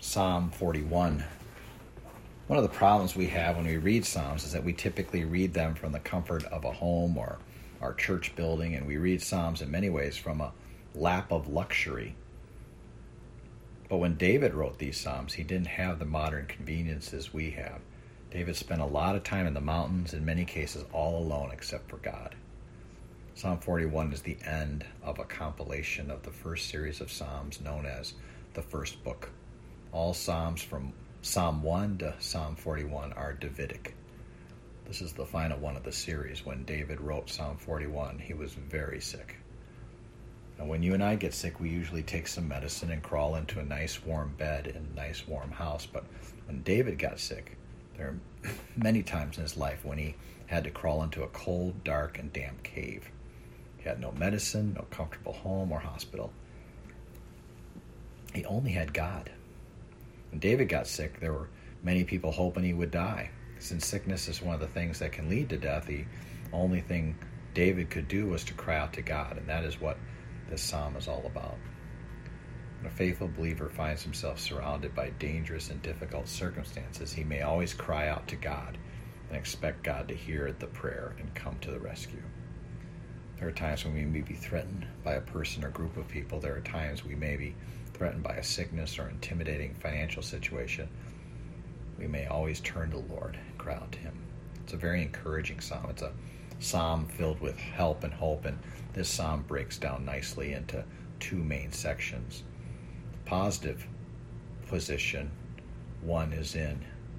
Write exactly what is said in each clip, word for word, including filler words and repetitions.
Psalm forty-one. One of the problems we have when we read Psalms is that we typically read them from the comfort of a home or our church building, and we read Psalms in many ways from a lap of luxury. But when David wrote these Psalms, he didn't have the modern conveniences we have. David spent a lot of time in the mountains, in many cases all alone except for God. Psalm forty-one is the end of a compilation of the first series of Psalms known as the first book. All Psalms from Psalm one to Psalm forty-one are Davidic. This is the final one of the series. When David wrote Psalm forty-one, he was very sick. And when you and I get sick, we usually take some medicine and crawl into a nice warm bed in a nice warm house. But when David got sick, there are many times in his life when he had to crawl into a cold, dark, and damp cave. He had no medicine, no comfortable home or hospital. He only had God. When David got sick, there were many people hoping he would die. Since sickness is one of the things that can lead to death, the only thing David could do was to cry out to God, and that is what this psalm is all about. When a faithful believer finds himself surrounded by dangerous and difficult circumstances, he may always cry out to God and expect God to hear the prayer and come to the rescue. There are times when we may be threatened by a person or group of people. There are times we may be threatened by a sickness or intimidating financial situation. We may always turn to the Lord and cry out to Him. It's a very encouraging psalm. It's a psalm filled with help and hope, and this psalm breaks down nicely into two main sections. The positive position one is in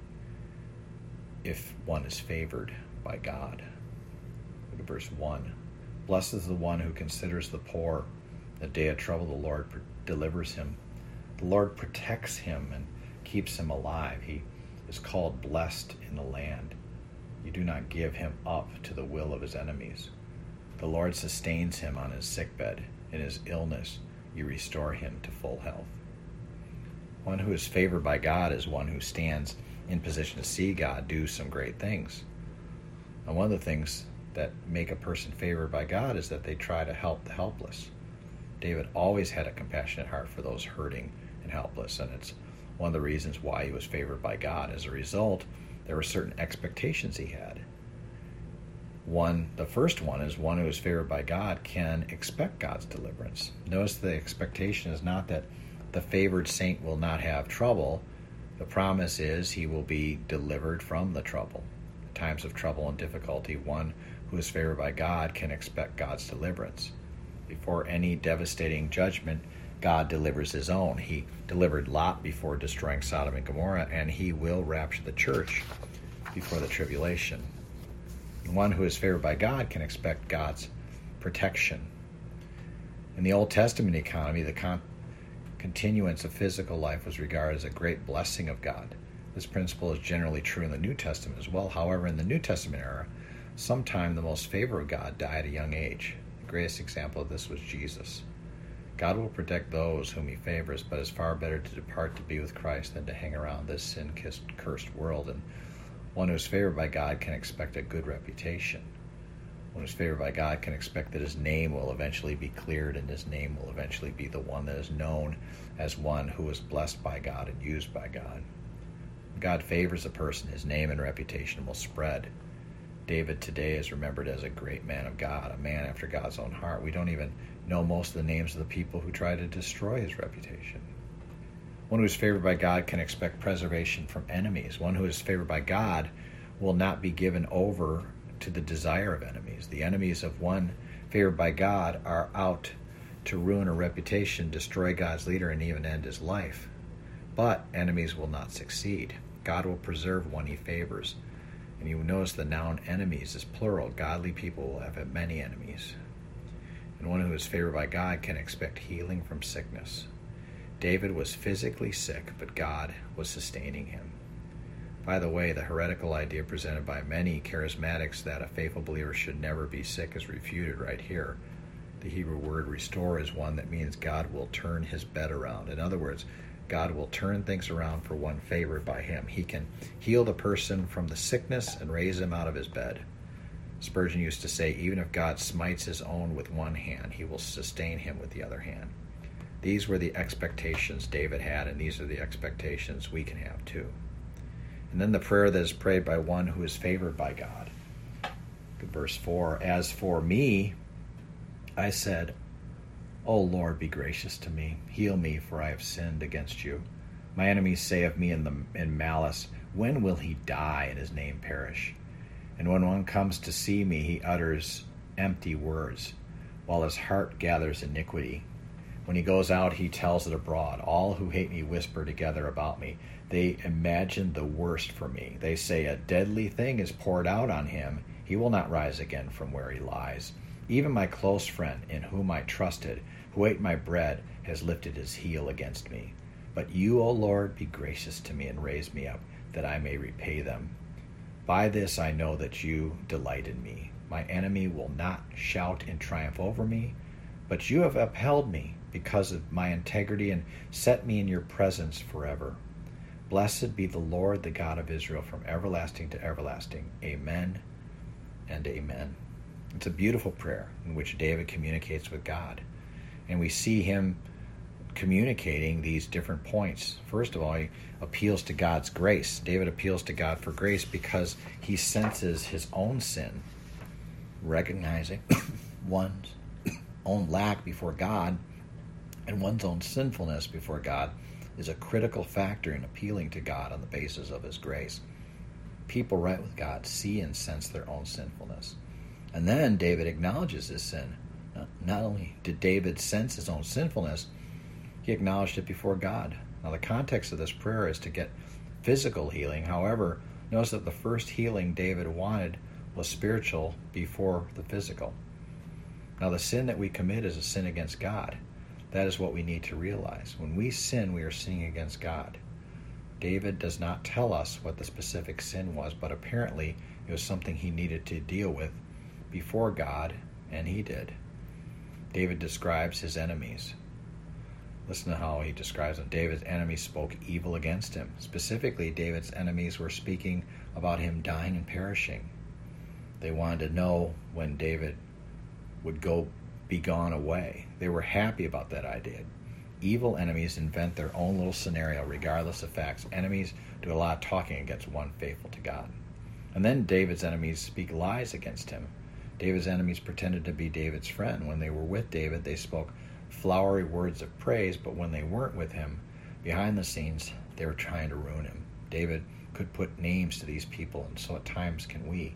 if one is favored by God. Look at verse one. Blessed is the one who considers the poor. In the day of trouble, the Lord delivers him. The Lord protects him and keeps him alive. He is called blessed in the land. You do not give him up to the will of his enemies. The Lord sustains him on his sickbed. In his illness, you restore him to full health. One who is favored by God is one who stands in position to see God do some great things. And one of the things that make a person favored by God is that they try to help the helpless. David always had a compassionate heart for those hurting and helpless, and it's one of the reasons why he was favored by God. As a result, there were certain expectations he had. One, the first one is one who is favored by God can expect God's deliverance. Notice the expectation is not that the favored saint will not have trouble. The promise is he will be delivered from the trouble. In times of trouble and difficulty, one who is favored by God can expect God's deliverance. Before any devastating judgment, God delivers his own. He delivered Lot before destroying Sodom and Gomorrah, and he will rapture the church before the tribulation. One who is favored by God can expect God's protection. In the Old Testament economy, the con- continuance of physical life was regarded as a great blessing of God. This principle is generally true in the New Testament as well. However, in the New Testament era, sometime the most favored of God died at a young age. The greatest example of this was Jesus. God will protect those whom he favors, but it's far better to depart to be with Christ than to hang around this sin-cursed world. And one who is favored by God can expect a good reputation. One who is favored by God can expect that his name will eventually be cleared, and his name will eventually be the one that is known as one who is blessed by God and used by God. When God favors a person, his name and reputation will spread. David today is remembered as a great man of God, a man after God's own heart. We don't even know most of the names of the people who try to destroy his reputation. One who is favored by God can expect preservation from enemies. One who is favored by God will not be given over to the desire of enemies. The enemies of one favored by God are out to ruin a reputation, destroy God's leader, and even end his life. But enemies will not succeed. God will preserve one he favors. And you notice the noun enemies is plural. Godly people will have many enemies. And one who is favored by God can expect healing from sickness. David was physically sick, but God was sustaining him. By the way, the heretical idea presented by many charismatics that a faithful believer should never be sick is refuted right here. The Hebrew word restore is one that means God will turn his bed around. In other words, God will turn things around for one favored by him. He can heal the person from the sickness and raise him out of his bed. Spurgeon used to say, even if God smites his own with one hand, he will sustain him with the other hand. These were the expectations David had, and these are the expectations we can have too. And then the prayer that is prayed by one who is favored by God. Verse four, as for me, I said, O Lord, be gracious to me. Heal me, for I have sinned against you. My enemies say of me in, the, in malice, when will he die and his name perish? And when one comes to see me, he utters empty words, while his heart gathers iniquity. When he goes out, he tells it abroad. All who hate me whisper together about me. They imagine the worst for me. They say, a deadly thing is poured out on him. He will not rise again from where he lies. Even my close friend, in whom I trusted, who ate my bread, has lifted his heel against me. But you, O Lord, be gracious to me and raise me up, that I may repay them. By this I know that you delight in me. My enemy will not shout in triumph over me, but you have upheld me because of my integrity and set me in your presence forever. Blessed be the Lord, the God of Israel, from everlasting to everlasting. Amen and amen. It's a beautiful prayer in which David communicates with God. And we see him communicating these different points. First of all, he appeals to God's grace. David appeals to God for grace because he senses his own sin, recognizing one's own lack before God and one's own sinfulness before God is a critical factor in appealing to God on the basis of his grace. People right with God see and sense their own sinfulness. And then David acknowledges his sin. Not only did David sense his own sinfulness, he acknowledged it before God. Now, the context of this prayer is to get physical healing. However, notice that the first healing David wanted was spiritual before the physical. Now, the sin that we commit is a sin against God. That is what we need to realize. When we sin, we are sinning against God. David does not tell us what the specific sin was, but apparently it was something he needed to deal with before God, and he did. David describes his enemies. Listen to how he describes them. David's enemies spoke evil against him. Specifically, David's enemies were speaking about him dying and perishing. They wanted to know when David would go be gone away. They were happy about that idea. Evil enemies invent their own little scenario regardless of facts. Enemies do a lot of talking against one faithful to God. And then David's enemies speak lies against him. David's enemies pretended to be David's friend. When they were with David, they spoke flowery words of praise, but when they weren't with him, behind the scenes, they were trying to ruin him. David could put names to these people, and so at times can we.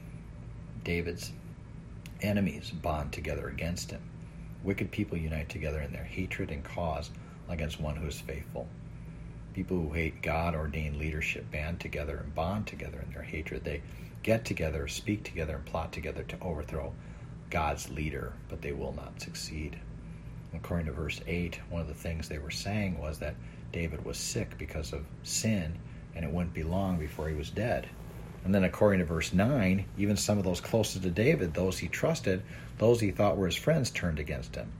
David's enemies bond together against him. Wicked people unite together in their hatred and cause against one who is faithful. People who hate God-ordained leadership band together and bond together in their hatred. They get together, speak together, and plot together to overthrow God's leader, but they will not succeed. According to verse eight, one of the things they were saying was that David was sick because of sin, and it wouldn't be long before he was dead. And then according to verse nine, even some of those closest to David, those he trusted, those he thought were his friends, turned against him.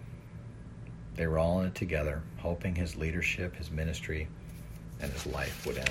They were all in it together, hoping his leadership, his ministry, and his life would end.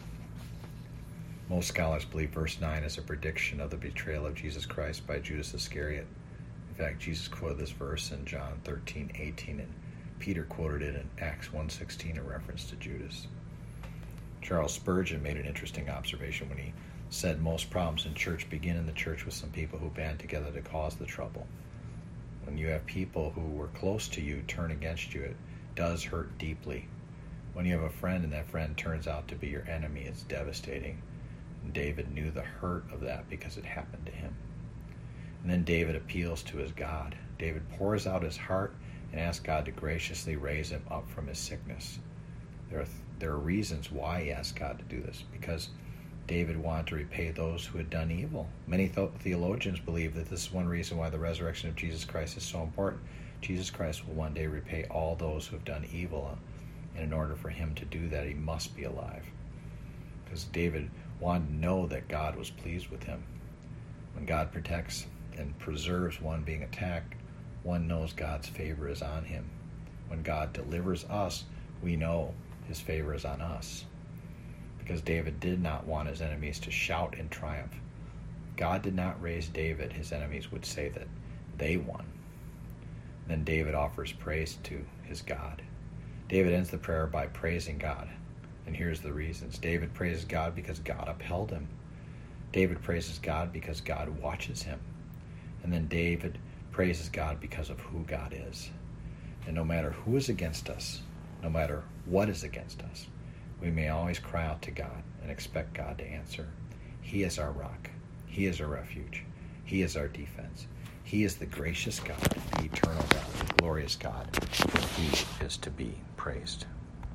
Most scholars believe verse nine is a prediction of the betrayal of Jesus Christ by Judas Iscariot. In fact, Jesus quoted this verse in John thirteen eighteen, and Peter quoted it in Acts one sixteen in reference to Judas. Charles Spurgeon made an interesting observation when he said most problems in church begin in the church with some people who band together to cause the trouble. When you have people who were close to you turn against you, it does hurt deeply. When you have a friend and that friend turns out to be your enemy, it's devastating. And David knew the hurt of that because it happened to him. And then David appeals to his God. David pours out his heart and asks God to graciously raise him up from his sickness. There are, there are reasons why he asked God to do this, because David wanted to repay those who had done evil. Many th- theologians believe that this is one reason why the resurrection of Jesus Christ is so important. Jesus Christ will one day repay all those who have done evil, and in order for him to do that, he must be alive. Because David wanted to know that God was pleased with him. When God protects and preserves one being attacked, one knows God's favor is on him. When God delivers us, we know his favor is on us. Because David did not want his enemies to shout in triumph. God did not raise David, his enemies would say that they won. Then David offers praise to is God. David ends the prayer by praising God. And here's the reasons. David praises God because God upheld him. David praises God because God watches him. And then David praises God because of who God is. And no matter who is against us, no matter what is against us, we may always cry out to God and expect God to answer. He is our rock. He is our refuge. He is our defense. He is the gracious God, the eternal God, the glorious God. He is to be praised.